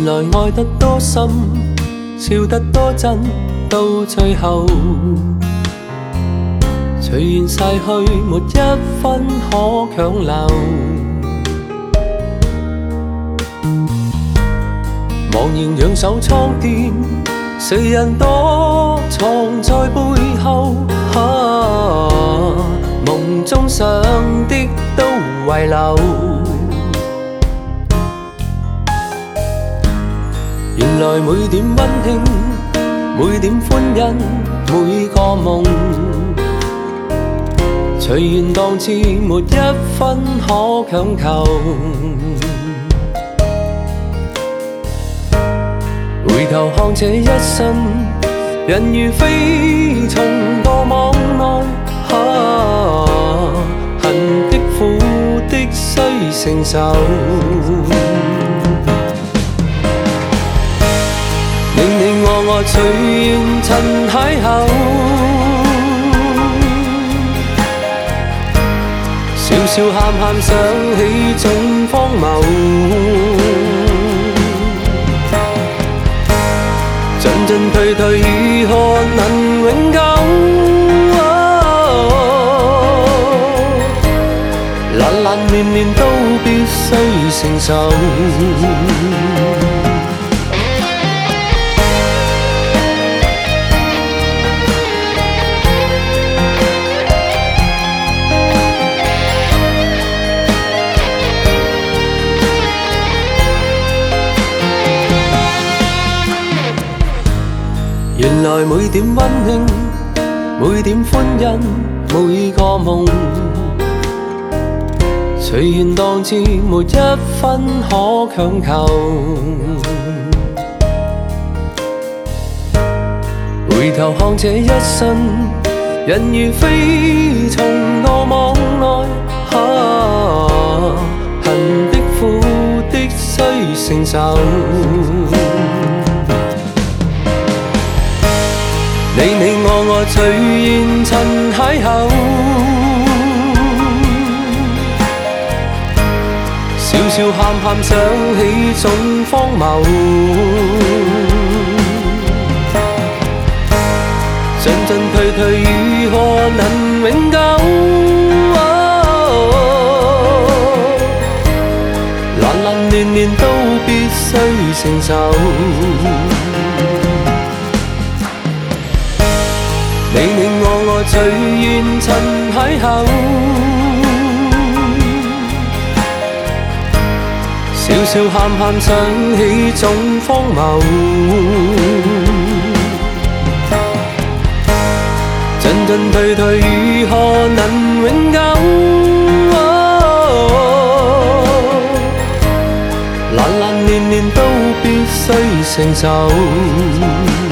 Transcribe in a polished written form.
原來愛得多深，笑得多真，到最後隨緣逝去，沒一分可強留。茫然仰首蒼天，誰人躲藏在背後？夢中想的都遺留。原來每點溫馨，每點歡欣，每個夢，隨緣當至，沒一分可強求。回頭看這一生，人如飛蟲墮網內，恨的苦的須承受。你我隨緣塵邂逅，笑笑喊喊想起總荒謬，進進退退如何能永久？難難亂亂都必須承受。原來每點溫馨，每點歡欣，每個夢，隨緣當至，沒一分可強求。回頭看這一生，人如飛蟲墮網內，恨的苦的須承受。你我隨緣塵邂逅，笑笑喊喊想起總荒謬，進進退退如何能永久？難難亂亂都必須承受。你我隨緣塵邂逅，笑笑喊喊想起總荒謬，進進退退如何能永久？難難亂亂都必須承受。